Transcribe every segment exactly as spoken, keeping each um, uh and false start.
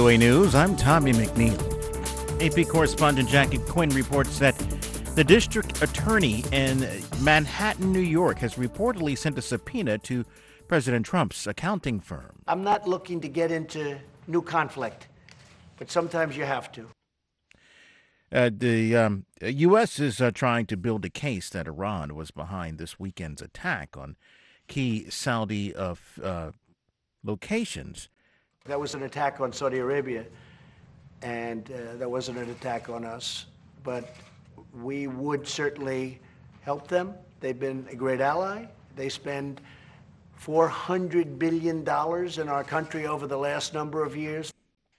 V O A News, I'm Tommy McNeil. A P correspondent Jackie Quinn reports that the district attorney in Manhattan, New York, has reportedly sent a subpoena to President Trump's accounting firm. I'm not looking to get into new conflict, but sometimes you have to. Uh, the um, U S is uh, trying to build a case that Iran was behind this weekend's attack on key Saudi uh, uh, locations. That was an attack on Saudi Arabia, and uh, that wasn't an attack on us. But we would certainly help them. They've been a great ally. They spend four hundred billion dollars in our country over the last number of years.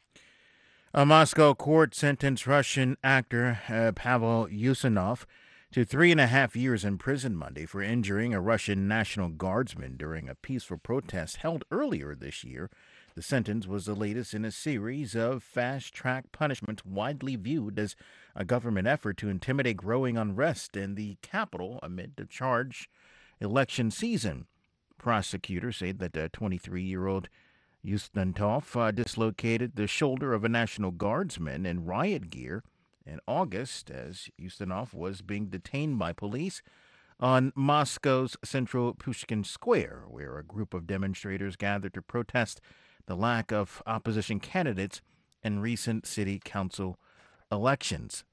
A Moscow court sentenced Russian actor uh, Pavel Usmanov to three and a half years in prison Monday for injuring a Russian National Guardsman during a peaceful protest held earlier this year. The sentence was the latest in a series of fast-track punishments widely viewed as a government effort to intimidate growing unrest in the capital amid the charged election season. Prosecutors say that the twenty-three-year-old Usmanov uh, dislocated the shoulder of a National Guardsman in riot gear in August as Usmanov was being detained by police on Moscow's central Pushkin Square, where a group of demonstrators gathered to protest the lack of opposition candidates in recent city council elections.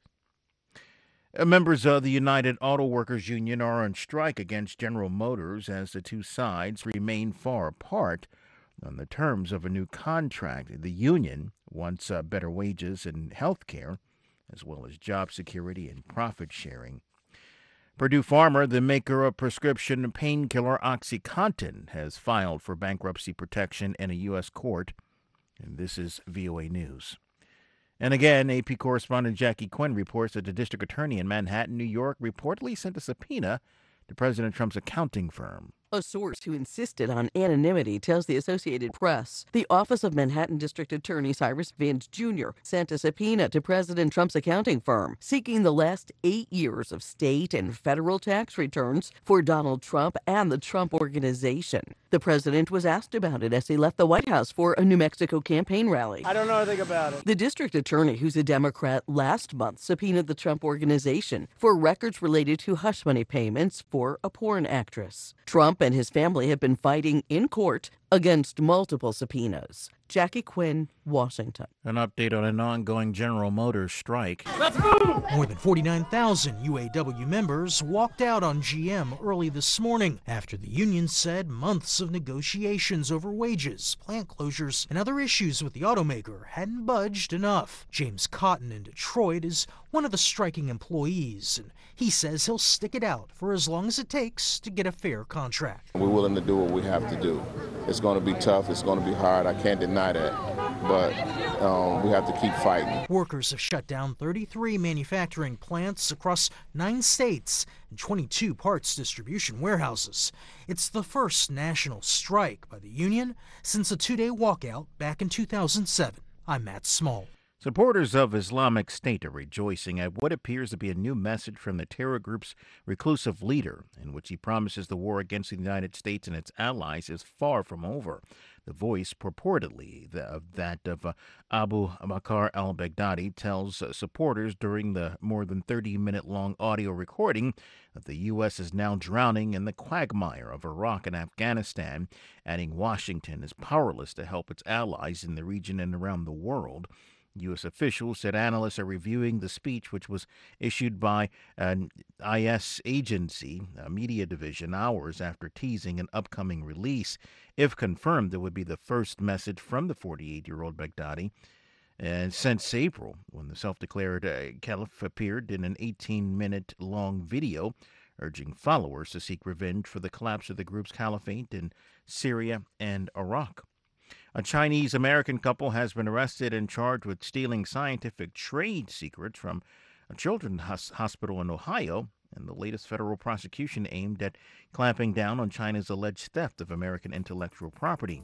Uh, members of the United Auto Workers Union are on strike against General Motors as the two sides remain far apart on the terms of a new contract. The union wants uh, better wages and health care, as well as job security and profit sharing. Purdue Pharma, the maker of prescription painkiller OxyContin, has filed for bankruptcy protection in a U S court. And this is V O A News. And again, A P correspondent Jackie Quinn reports that the district attorney in Manhattan, New York, reportedly sent a subpoena to President Trump's accounting firm. A source who insisted on anonymity tells the Associated Press the Office of Manhattan District Attorney Cyrus Vance Junior sent a subpoena to President Trump's accounting firm, seeking the last eight years of state and federal tax returns for Donald Trump and the Trump Organization. The president was asked about it as he left the White House for a New Mexico campaign rally. I don't know anything about it. The district attorney, who's a Democrat, last month subpoenaed the Trump Organization for records related to hush money payments for a porn actress. Trump and his family have been fighting in court against multiple subpoenas. Jackie Quinn, Washington. An update on an ongoing General Motors strike. More than forty-nine thousand U A W members walked out on G M early this morning after the union said months of negotiations over wages, plant closures, and other issues with the automaker hadn't budged enough. James Cotton in Detroit is one of the striking employees, and he says he'll stick it out for as long as it takes to get a fair contract. We're willing to do what we have to do. It's going to be tough. It's going to be hard. I can't deny that. But um, we have to keep fighting. Workers have shut down thirty-three manufacturing plants across nine states and twenty-two parts distribution warehouses. It's the first national strike by the union since a two-day walkout back in two thousand seven. I'm Matt Small. Supporters of Islamic State are rejoicing at what appears to be a new message from the terror group's reclusive leader, in which he promises the war against the United States and its allies is far from over. The voice, purportedly the, that of uh, Abu Bakr al-Baghdadi, tells uh, supporters during the more than thirty-minute-long audio recording that the U S is now drowning in the quagmire of Iraq and Afghanistan, adding Washington is powerless to help its allies in the region and around the world. U S officials said analysts are reviewing the speech, which was issued by an I S agency, a media division, hours after teasing an upcoming release. If confirmed, it would be the first message from the forty-eight-year-old Baghdadi and since April, when the self-declared uh, caliph appeared in an eighteen-minute-long video urging followers to seek revenge for the collapse of the group's caliphate in Syria and Iraq. A Chinese-American couple has been arrested and charged with stealing scientific trade secrets from a children's hospital in Ohio, and the latest federal prosecution aimed at clamping down on China's alleged theft of American intellectual property.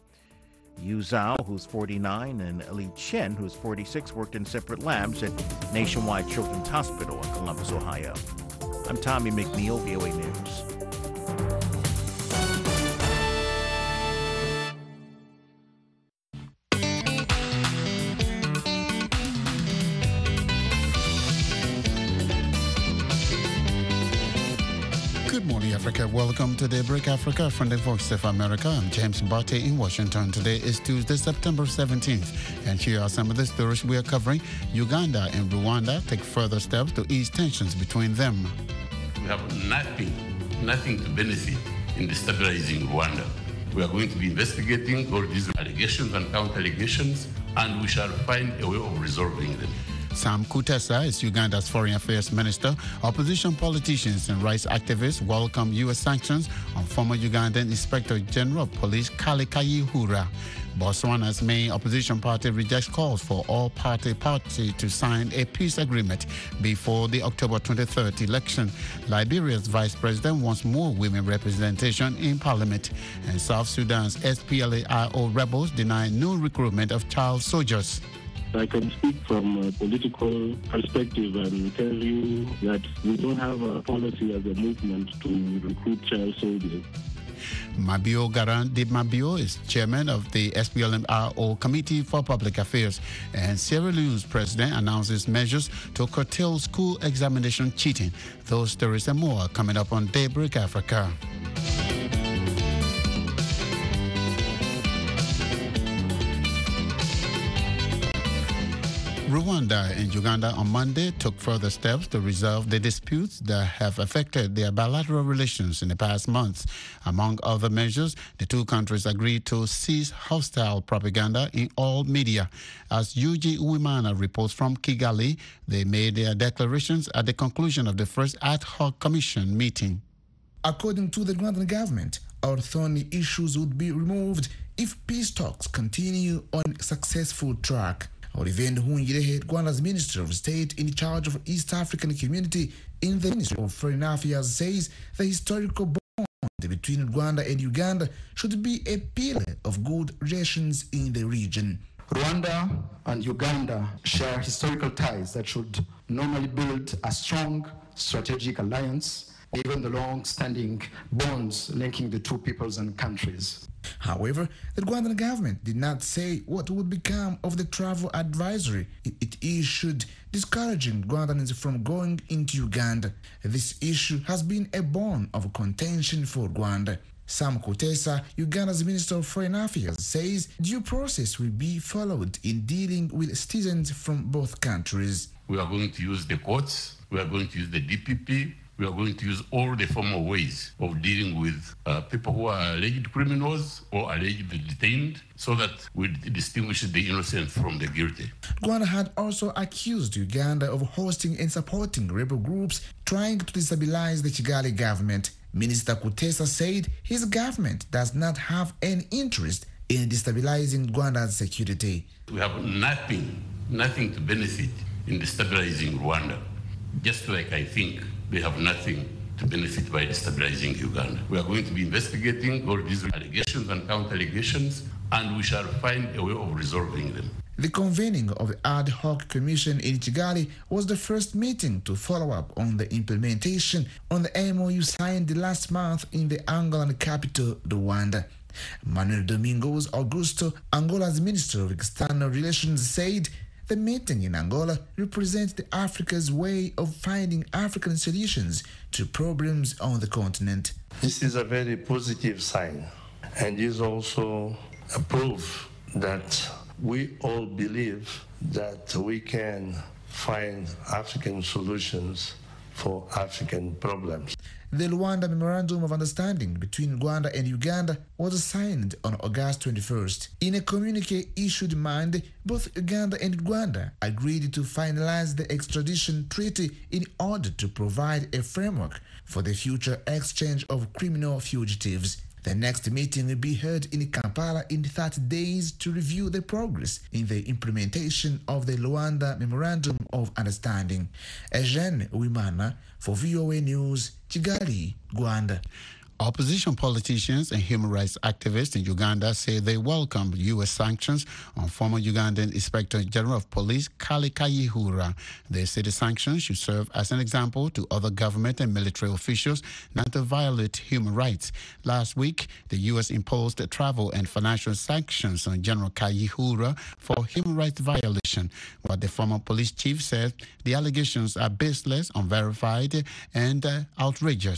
Yu Zhao, who's forty-nine, and Li Chen, who's forty-six, worked in separate labs at Nationwide Children's Hospital in Columbus, Ohio. I'm Tommy McNeil, V O A News. Welcome to Daybreak Africa from the Voice of America. I'm James Barty in Washington. Today is Tuesday, September seventeenth, and here are some of the stories we are covering. Uganda and Rwanda take further steps to ease tensions between them. We have nothing, nothing to benefit in destabilizing Rwanda. We are going to be investigating all these allegations and counter-allegations, and we shall find a way of resolving them. Sam Kutesa is Uganda's Foreign Affairs Minister. Opposition politicians and rights activists welcome U S sanctions on former Ugandan Inspector General of Police Kale Kayihura. Botswana's main opposition party rejects calls for all party party to sign a peace agreement before the October twenty-third election. Liberia's vice president wants more women representation in parliament. And South Sudan's S P L A I O rebels deny new recruitment of child soldiers. I can speak from a political perspective and tell you that we don't have a policy as a movement to recruit child soldiers. Mabio Garan de Mabio is chairman of the S P L M R O Committee for Public Affairs, and Sierra Leone's president announces measures to curtail school examination cheating. Those stories and more are coming up on Daybreak Africa. Rwanda and Uganda on Monday took further steps to resolve the disputes that have affected their bilateral relations in the past months. Among other measures, the two countries agreed to cease hostile propaganda in all media. As Yuji Uwimana reports from Kigali, they made their declarations at the conclusion of the first ad hoc commission meeting. According to the Rwandan government, our thorny issues would be removed if peace talks continue on a successful track. Olivier Nduhungirehe, Rwanda's Minister of State in charge of East African Community in the Ministry of Foreign Affairs, says the historical bond between Rwanda and Uganda should be a pillar of good relations in the region. Rwanda and Uganda share historical ties that should normally build a strong strategic alliance, given the long-standing bonds linking the two peoples and countries. However, the Rwandan government did not say what would become of the travel advisory it issued discouraging Rwandans from going into Uganda. This issue has been a bone of contention for Rwanda. Sam Kutesa, Uganda's Minister of Foreign Affairs, says due process will be followed in dealing with citizens from both countries. We are going to use the courts, we are going to use the D P P, we are going to use all the formal ways of dealing with uh, people who are alleged criminals or alleged detained, so that we distinguish the innocent from the guilty. Rwanda had also accused Uganda of hosting and supporting rebel groups trying to destabilize the Kigali government. Minister Kutesa said his government does not have any interest in destabilizing Rwanda's security. We have nothing, nothing to benefit in destabilizing Rwanda, just like I think they have nothing to benefit by destabilizing Uganda. We are going to be investigating all these allegations and counter-allegations, and we shall find a way of resolving them. The convening of the ad hoc commission in Kigali was the first meeting to follow up on the implementation on the M O U signed last month in the Angolan capital, Rwanda. Manuel Domingos Augusto, Angola's Minister of External Relations, said the meeting in Angola represents the Africa's way of finding African solutions to problems on the continent. This is a very positive sign, and is also a proof that we all believe that we can find African solutions for African problems. The Luanda Memorandum of Understanding between Rwanda and Uganda was signed on August twenty-first. In a communique issued Monday, both Uganda and Rwanda agreed to finalize the extradition treaty in order to provide a framework for the future exchange of criminal fugitives. The next meeting will be held in Kampala in thirty days to review the progress in the implementation of the Luanda Memorandum of Understanding. Eugene Uwimana for V O A News, Kigali, Rwanda. Opposition politicians and human rights activists in Uganda say they welcome U S sanctions on former Ugandan Inspector General of Police Kale Kayihura. They say the sanctions should serve as an example to other government and military officials not to violate human rights. Last week, the U S imposed travel and financial sanctions on General Kayihura for human rights violation, while the former police chief said the allegations are baseless, unverified, and uh, outrageous.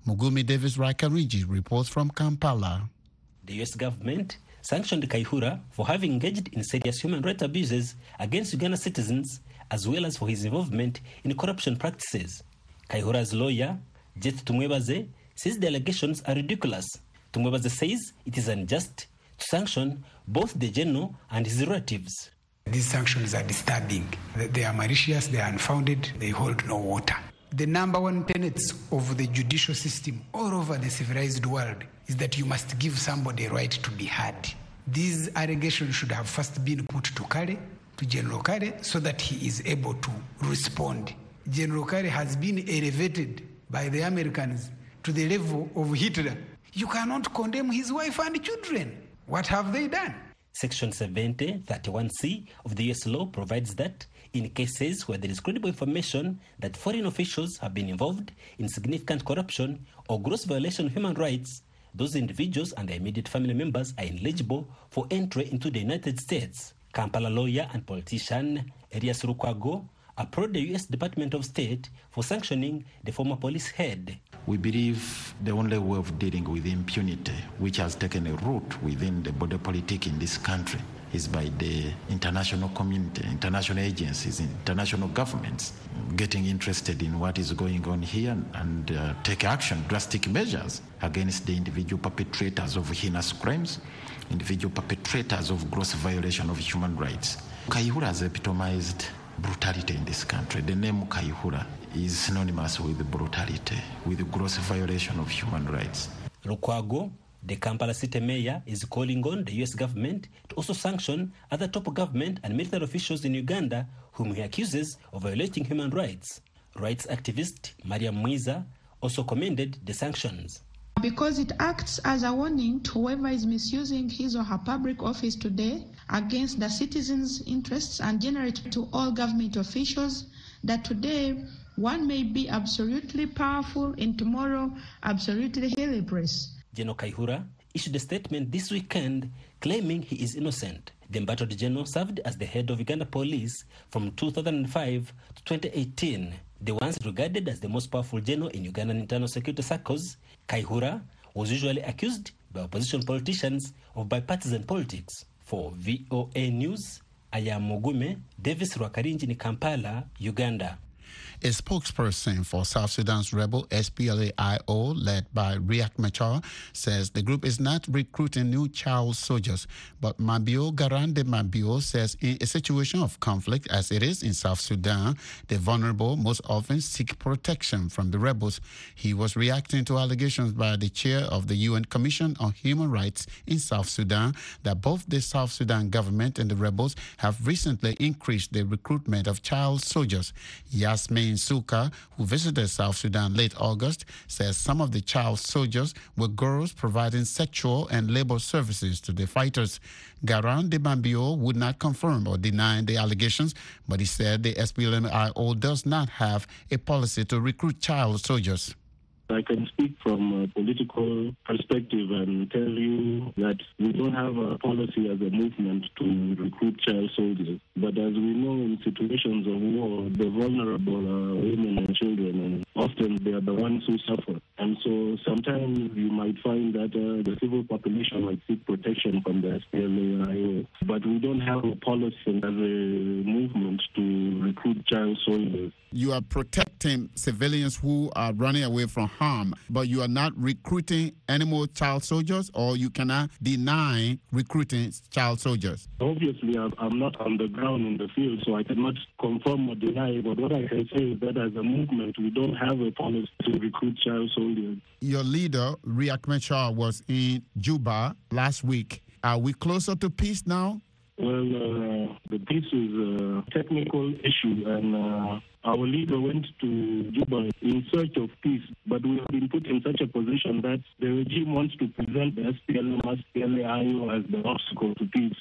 Mugumi Davis Raikariji reports from Kampala. The U S government sanctioned Kayihura for having engaged in serious human rights abuses against Uganda citizens, as well as for his involvement in corruption practices. Kayihura's lawyer, Jet Tumwebaze, says the allegations are ridiculous. Tumwebaze says it is unjust to sanction both the general and his relatives. These sanctions are disturbing. They are malicious, they are unfounded, they hold no water. The number one tenet of the judicial system all over the civilized world is that you must give somebody a right to be heard. These allegations should have first been put to Kale, to General Kale, so that he is able to respond. General Kale has been elevated by the Americans to the level of Hitler. You cannot condemn his wife and children. What have they done? Section seventy thirty-one C of the U S law provides that in cases where there is credible information that foreign officials have been involved in significant corruption or gross violation of human rights, those individuals and their immediate family members are ineligible for entry into the United States. Kampala lawyer and politician Elias Lukwago approached the U S Department of State for sanctioning the former police head. We believe the only way of dealing with impunity, which has taken a root within the border politic in this country, is by the international community, international agencies, international governments getting interested in what is going on here and uh, take action, drastic measures against the individual perpetrators of heinous crimes, individual perpetrators of gross violation of human rights. Kayihura has epitomized brutality in this country. The name Kayihura is synonymous with brutality, with gross violation of human rights. Lukwago, the Kampala city mayor, is calling on the U S government to also sanction other top government and military officials in Uganda whom he accuses of violating human rights. Rights activist Mariam Mwiza also commended the sanctions. Because it acts as a warning to whoever is misusing his or her public office today against the citizens' interests, and generally to all government officials that today one may be absolutely powerful and tomorrow absolutely helpless. General Kayihura issued a statement this weekend claiming he is innocent. The embattled general served as the head of Uganda Police from two thousand five to twenty eighteen. The once regarded as the most powerful general in Ugandan internal security circles, Kayihura was usually accused by opposition politicians of bipartisan politics. For V O A News, I am Mugume Davis Rwakarinji in Kampala, Uganda. A spokesperson for South Sudan's rebel S P L A I O, led by Riek Machar, says the group is not recruiting new child soldiers. But Mabio Garande Mabio says in a situation of conflict as it is in South Sudan, the vulnerable most often seek protection from the rebels. He was reacting to allegations by the chair of the U N Commission on Human Rights in South Sudan that both the South Sudan government and the rebels have recently increased the recruitment of child soldiers. Yasmin Suka, who visited South Sudan late August, says some of the child soldiers were girls providing sexual and labor services to the fighters. Garan de Bambio would not confirm or deny the allegations, but he said the S P L M I O does not have a policy to recruit child soldiers. I can speak from a political perspective and tell you that we don't have a policy as a movement to recruit child soldiers. But as we know, in situations of war, the vulnerable are women and children, and often they are the ones who suffer. And so sometimes you might find that uh, the civil population might seek protection from the S P L A I O. But we don't have a policy as a movement to recruit child soldiers. You are protecting civilians who are running away from harm, but you are not recruiting any more child soldiers, or you cannot deny recruiting child soldiers? Obviously, I'm not on the ground in the field, so I cannot confirm or deny, but what I can say is that as a movement, we don't have a policy to recruit child soldiers. Your leader, Riek Machar, was in Juba last week. Are we closer to peace now? Well, uh, the peace is a technical issue, and uh, our leader went to Juba in search of peace, but we have been put in such a position that the regime wants to present the S P L M, S P L A I O as the obstacle to peace.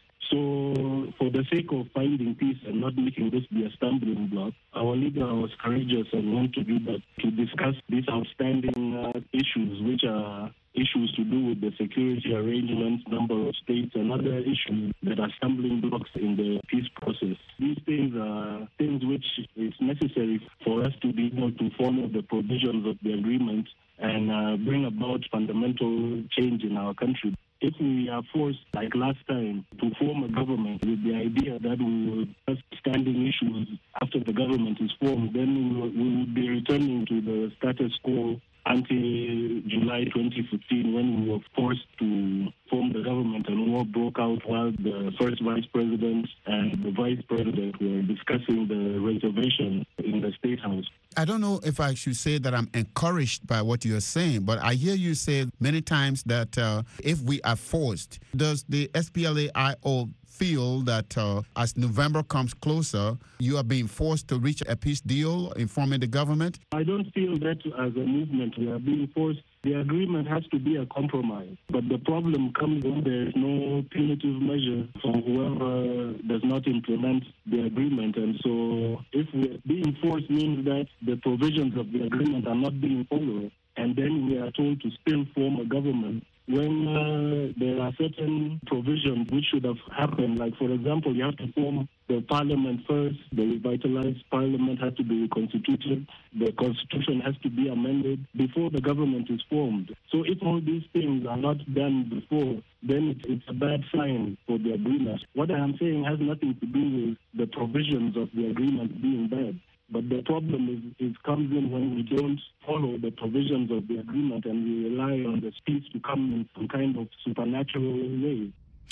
So, for the sake of finding peace and not making this be a stumbling block, our leader was courageous and went to Juba to discuss these outstanding uh, issues, which are issues to do with the security arrangements, number of states, and other issues that are stumbling blocks in the peace process. These things are things things which is necessary for us to be able to follow the provisions of the agreement and uh, bring about fundamental change in our country. If we are forced, like last time, to form a government with the idea that we will just standing issues after the government is formed, then we will, we will be returning to the status quo until July twenty fifteen, when we were forced to form the government and war broke out while the first vice president and the vice president were discussing the reservation in the State House. I don't know if I should say that I'm encouraged by what you're saying, but I hear you say many times that uh, if we are forced, does the S P L A I O feel that uh, as November comes closer, you are being forced to reach a peace deal in forming the government? I don't feel that as a movement we are being forced. The agreement has to be a compromise. But the problem comes when there is no punitive measure for whoever does not implement the agreement. And so if we're being forced means that the provisions of the agreement are not being followed, and then we are told to still form a government when uh, there are certain provisions which should have happened. Like, for example, you have to form the parliament first. The revitalized parliament has to be reconstituted. The constitution has to be amended before the government is formed. So if all these things are not done before, then it's, it's a bad sign for the agreement. What I am saying has nothing to do with the provisions of the agreement being bad. But the problem is, is comes in when we don't follow the provisions of the agreement and we rely on the speech to come in some kind of supernatural way.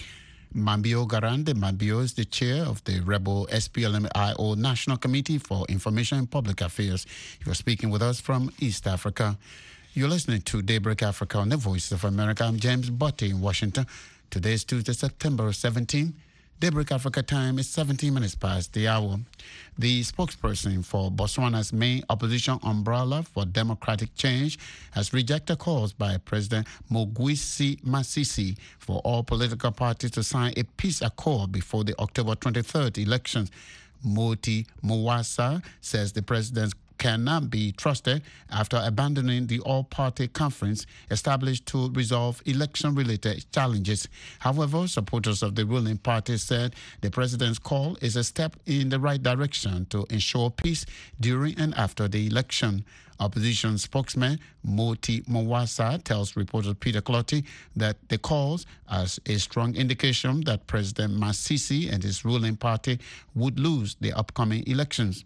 Mambio Garande. Mambio is the chair of the rebel S P L M I O National Committee for Information and Public Affairs. He was speaking with us from East Africa. You're listening to Daybreak Africa on the Voice of America. I'm James Botte in Washington. Today is Tuesday, September seventeenth. Daybreak Africa time is seventeen minutes past the hour. The spokesperson for Botswana's main opposition umbrella for democratic change has rejected calls by President Mogwisi Masisi for all political parties to sign a peace accord before the October twenty-third elections. Moti Mwasa says the president's cannot be trusted after abandoning the all-party conference established to resolve election-related challenges. However, supporters of the ruling party said the president's call is a step in the right direction to ensure peace during and after the election. Opposition spokesman Moti Mwasa tells reporter Peter Clotty that the calls as a strong indication that President Masisi and his ruling party would lose the upcoming elections.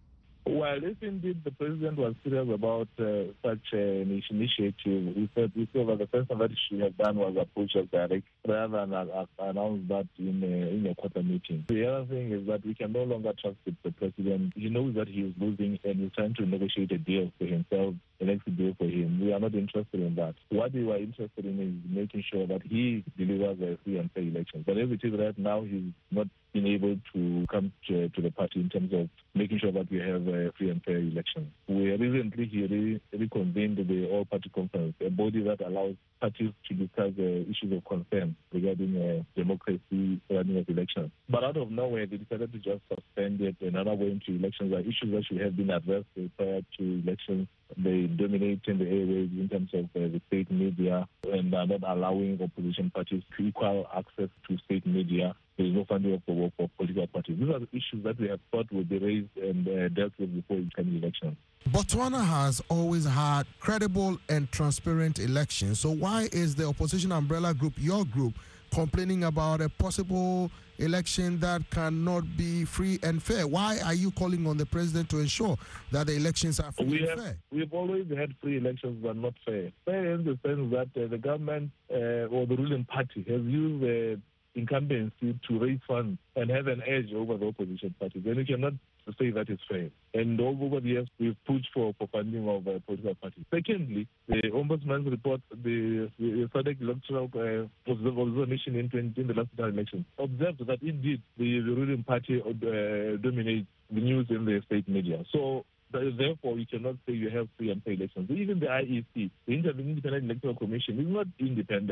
Well, if indeed the president was serious about uh, such an initiative, we said we said that the first thing that he should have done was approach us direct rather than uh, announce that in a, in a quarter meeting. The other thing is that we can no longer trust the president. He knows that he is losing and he's trying to negotiate a deal for himself, an exit deal for him. We are not interested in that. What we were interested in is making sure that he delivers a free and fair election. But as it is right now, he's not been able to come to, to the party in terms of making sure that we have a free and fair election. We recently he re- reconvened the all-party conference, a body that allows parties to discuss uh, issues of concern regarding uh, democracy running of elections. But out of nowhere, they decided to just suspend it and are not going to elections. Are issues that should have been addressed prior to elections. They dominate in the airwaves in terms of uh, the state media and are not allowing opposition parties to equal access to state media. There is no funding of the work for political parties. These are the issues that we have thought would be raised and uh, dealt with before the coming elections. Botswana has always had credible and transparent elections. So why is the opposition umbrella group, your group, complaining about a possible election that cannot be free and fair? Why are you calling on the president to ensure that the elections are free we and have, fair? We've always had free elections but not fair. Fair in the sense that uh, the government uh, or the ruling party has used the incumbency to raise funds and have an edge over the opposition parties. And you cannot say that is fair. And over the years, we've pushed for, for funding of uh, political parties. Secondly, the Ombudsman's report, the, the S A D C electoral uh, observation in, in the last election, observed that indeed the, the ruling party uh, dominates the news in the state media. So therefore, you cannot say you have free and fair elections. Even the I E C, the Independent Electoral Commission, is not independent.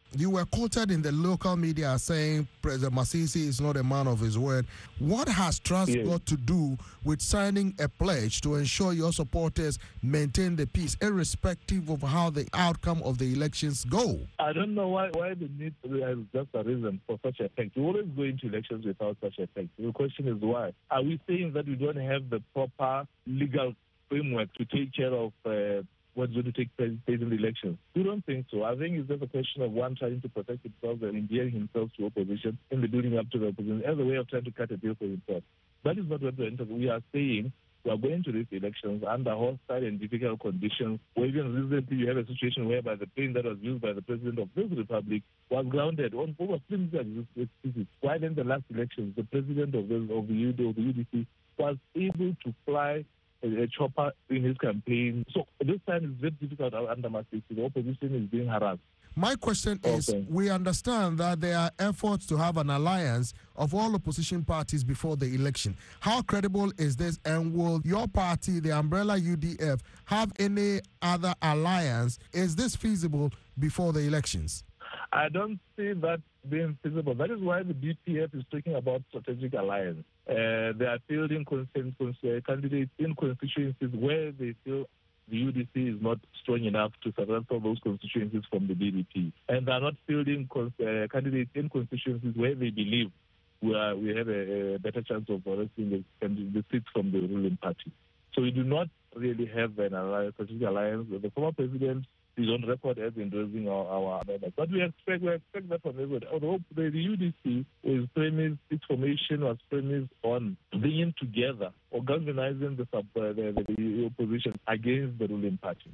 You were quoted in the local media saying President Masisi is not a man of his word. What has trust yes. got to do with signing a pledge to ensure your supporters maintain the peace, irrespective of how the outcome of the elections go? I don't know why why the need is just a reason for such a fact. We always go into elections without such a fact. The question is why? Are we saying that we don't have the proper legal framework to take care of uh, what's going to take place in the elections? We don't think so. I think it's just a question of one trying to protect himself and endearing himself to opposition in the building up to the opposition as a way of trying to cut a deal for himself. That is not what we're into. We are saying we are going to these elections under hostile and difficult conditions, where even recently you have a situation whereby the plane that was used by the president of this republic was grounded on over excuses. Why then the last elections, the president of the, of the U D C was able to fly a, a chopper in his campaign. So this time is very difficult under Masisi. The opposition is being harassed. My question is, okay. we understand that there are efforts to have an alliance of all opposition parties before the election. How credible is this, and will your party, the Umbrella U D F, have any other alliance? Is this feasible before the elections? I don't see that being feasible. That is why the D P F is talking about strategic alliance. Uh, they are fielding candidates in constituencies where they feel the U D C is not strong enough to surround those constituencies from the B D P. And they are not fielding uh, candidates in constituencies where they believe we, are, we have a, a better chance of arresting the, the seats from the ruling party. So we do not really have an alliance, strategic alliance. The former president is on record as endorsing our, our amendments. But we expect, we expect that from everybody. Although the U D C is premised, its formation was premised on bringing together or galvanizing the, sub, uh, the, the opposition against the ruling party.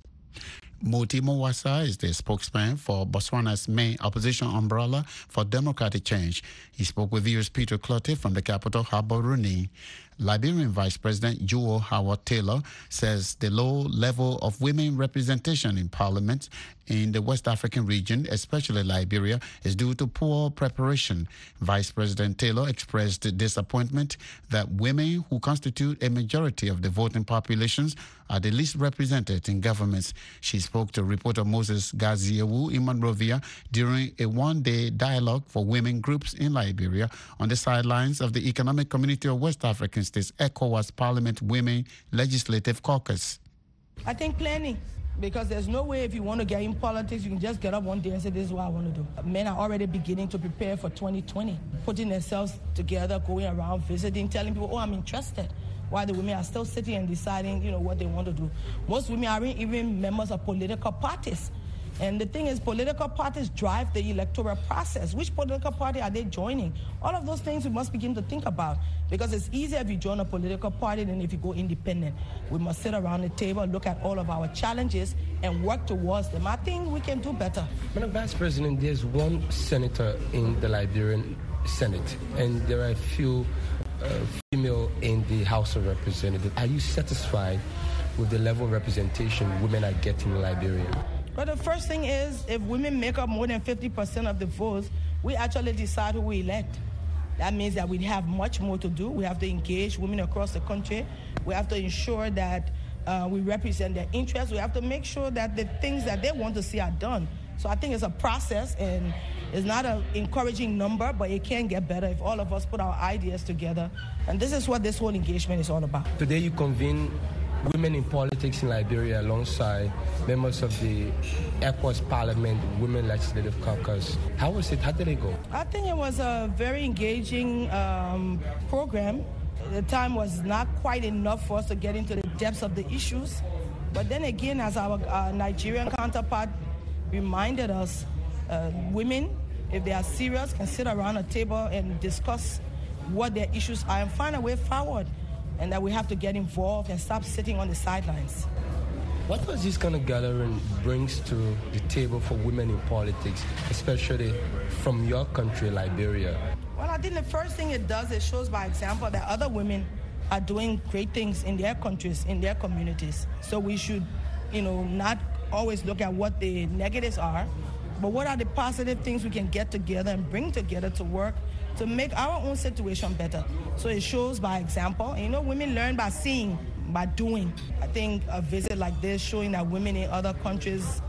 Moti Mawasa is the spokesman for Botswana's main opposition umbrella for democratic change. He spoke with viewers Peter Clottey from the capital, Gaborone. Liberian Vice President Joe Howard Taylor says the low level of women representation in parliament in the West African region, especially Liberia, is due to poor preparation. Vice President Taylor expressed disappointment that women who constitute a majority of the voting populations are the least represented in governments. She spoke to reporter Moses Gaziewu in Monrovia during a one-day dialogue for women groups in Liberia on the sidelines of the Economic Community of West African States ECOWAS Parliament Women Legislative Caucus. I think plenty, because there's no way if you want to get in politics, you can just get up one day and say, this is what I want to do. Men are already beginning to prepare for twenty twenty, putting themselves together, going around, visiting, telling people, oh, I'm interested. While the women are still sitting and deciding, you know, what they want to do. Most women aren't even members of political parties. And the thing is, political parties drive the electoral process. Which political party are they joining? All of those things we must begin to think about, because it's easier if you join a political party than if you go independent. We must sit around the table, look at all of our challenges, and work towards them. I think we can do better. Madam Vice President, there's one senator in the Liberian Senate, and there are a few uh, female in the House of Representatives. Are you satisfied with the level of representation women are getting in Liberia? Well, the first thing is, if women make up more than fifty percent of the votes, we actually decide who we elect. That means that we have much more to do. We have to engage women across the country. We have to ensure that uh, we represent their interests. We have to make sure that the things that they want to see are done. So I think it's a process, and it's not an encouraging number, but it can get better if all of us put our ideas together. And this is what this whole engagement is all about. Today you convene women in politics in Liberia alongside members of the ECOWAS Parliament Women Legislative Caucus. How was it? How did it go? I think it was a very engaging um, program. The time was not quite enough for us to get into the depths of the issues. But then again, as our uh, Nigerian counterpart reminded us, uh, women, if they are serious, can sit around a table and discuss what their issues are and find a way forward. And that we have to get involved and stop sitting on the sidelines. What does this kind of gathering brings to the table for women in politics, especially from your country, Liberia? Well, I think the first thing it does, it shows by example that other women are doing great things in their countries, in their communities. So we should, you know, not always look at what the negatives are, but what are the positive things we can get together and bring together to work to make our own situation better. So it shows by example. And, you know, women learn by seeing, by doing. I think a visit like this showing that women in other countries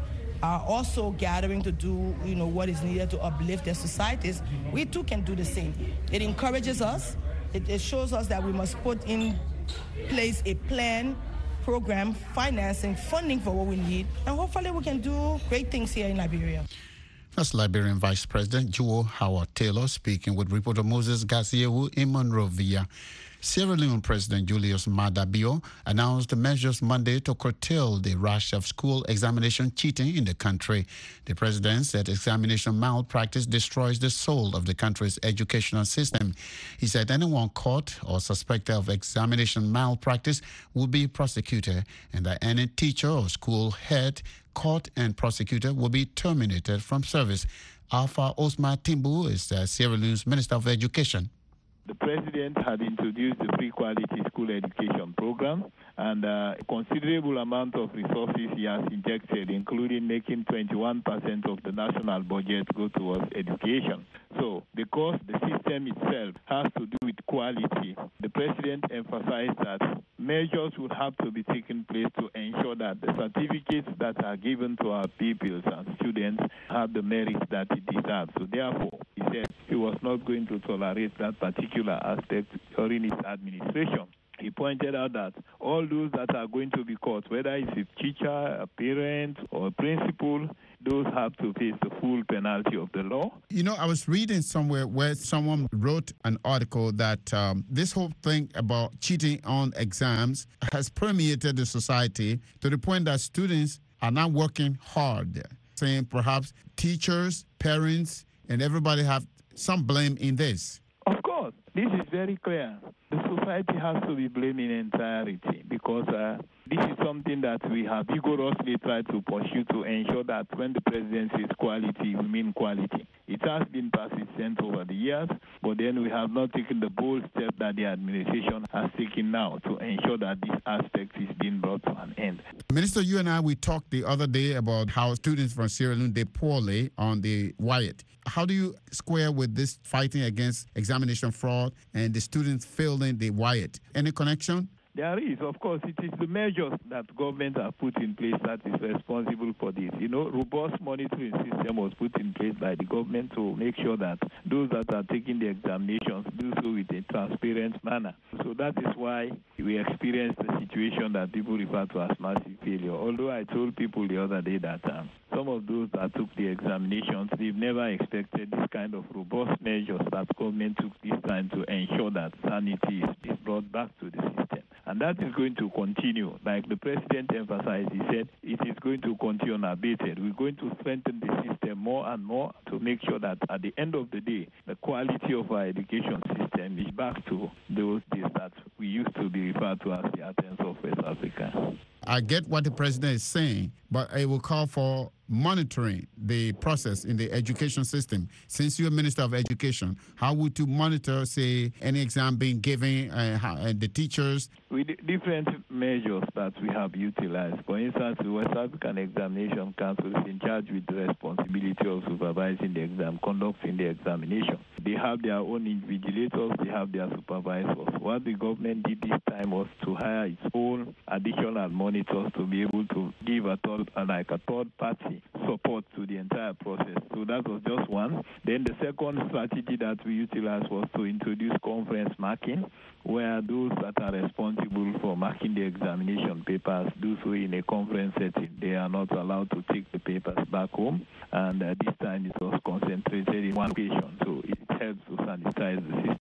are also gathering to do, you know, what is needed to uplift their societies, we too can do the same. It encourages us. It, it shows us that we must put in place a plan, program, financing, funding for what we need, and hopefully we can do great things here in Liberia. That's Liberian Vice President Joe Howard Taylor speaking with reporter Moses Gassiewu in Monrovia. Sierra Leone President Julius Maada Bio announced measures Monday to curtail the rash of school examination cheating in the country. The president said examination malpractice destroys the soul of the country's educational system. He said anyone caught or suspected of examination malpractice will be prosecuted, and that any teacher or school head caught and prosecuted will be terminated from service. Alpha Osman Timbu is uh, Sierra Leone's Minister of Education. The president had introduced the free quality school education program, and uh, a considerable amount of resources he has injected, including making twenty-one percent of the national budget go towards education. So, because the system itself has to do with quality, the president emphasized that measures would have to be taken place to ensure that the certificates that are given to our pupils and students have the merit that it deserves. So, therefore, he said he was not going to tolerate that particular aspect during his administration. He pointed out that all those that are going to be caught, whether it's a teacher, a parent, or a principal, those have to face the full penalty of the law. You know, I was reading somewhere where someone wrote an article that um, this whole thing about cheating on exams has permeated the society to the point that students are not working hard, saying perhaps teachers, parents, and everybody have some blame in this. Of course, this is very clear. The society has to be blamed in entirety because uh, this is something that we have vigorously tried to pursue to ensure that when the president says quality, we mean quality. It has been persistent over the years, but then we have not taken the bold step that the administration has taken now to ensure that this aspect is being brought to an end. Minister, you and I, we talked the other day about how students from Sierra Leone did poorly on the WIAT. How do you square with this fighting against examination fraud and the students failing the WIAT? Any connection? There is, of course, it is the measures that government have put in place that is responsible for this. You know, robust monitoring system was put in place by the government to make sure that those that are taking the examinations do so with a transparent manner. So that is why we experienced the situation that people refer to as massive failure. Although I told people the other day that um, some of those that took the examinations, they've never expected this kind of robust measures that government took this time to ensure that sanity is, is brought back to the system. And that is going to continue. Like the president emphasized, he said it is going to continue unabated. We're going to strengthen the system more and more to make sure that at the end of the day, the quality of our education system is back to those days that we used to be referred to as the Athens of West Africa. I get what the president is saying, but it will call for monitoring the process in the education system. Since you're Minister of Education, how would you monitor, say, any exam being given uh, how, uh, the teachers? With different measures that we have utilized. For instance, the West African Examination Council is in charge with the responsibility of supervising the exam, conducting the examination. They have their own invigilators, they have their supervisors. What the government did this time was to hire its own additional monitors to be able to give a third, like a third party support to the entire process. So that was just one. Then the second strategy that we utilized was to introduce conference marking, where those that are responsible for marking the examination papers do so in a conference setting. They are not allowed to take the papers back home, and uh, this time it was concentrated in one location, so it helps to sanitize the system.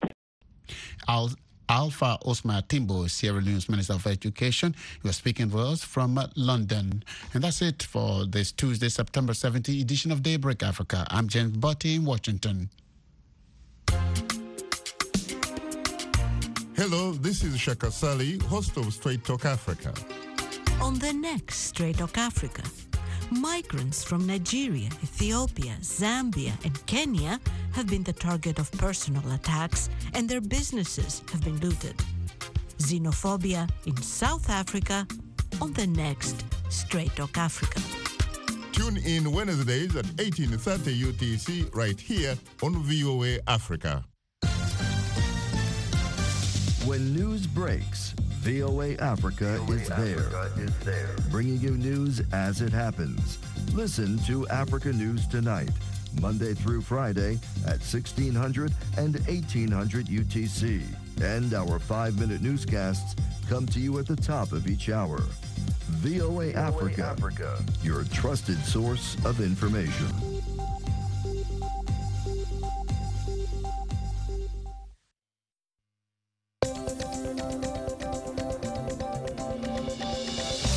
I'll Alpha Osman Timbo, Sierra Leone's Minister of Education. He was speaking with us from uh, London. And that's it for this Tuesday, September seventeenth edition of Daybreak Africa. I'm James Butty in Washington. Hello, this is Shaka Sali, host of Straight Talk Africa. On the next Straight Talk Africa, migrants from Nigeria, Ethiopia, Zambia, and Kenya have been the target of personal attacks, and their businesses have been looted. Xenophobia in South Africa on the next Straight Talk Africa. Tune in Wednesdays at eighteen thirty U T C right here on V O A Africa. When news breaks, V O A Africa is there, bringing you news as it happens. Listen to Africa News Tonight, Monday through Friday at sixteen hundred and eighteen hundred U T C. And our five-minute newscasts come to you at the top of each hour. V O A Africa, your trusted source of information.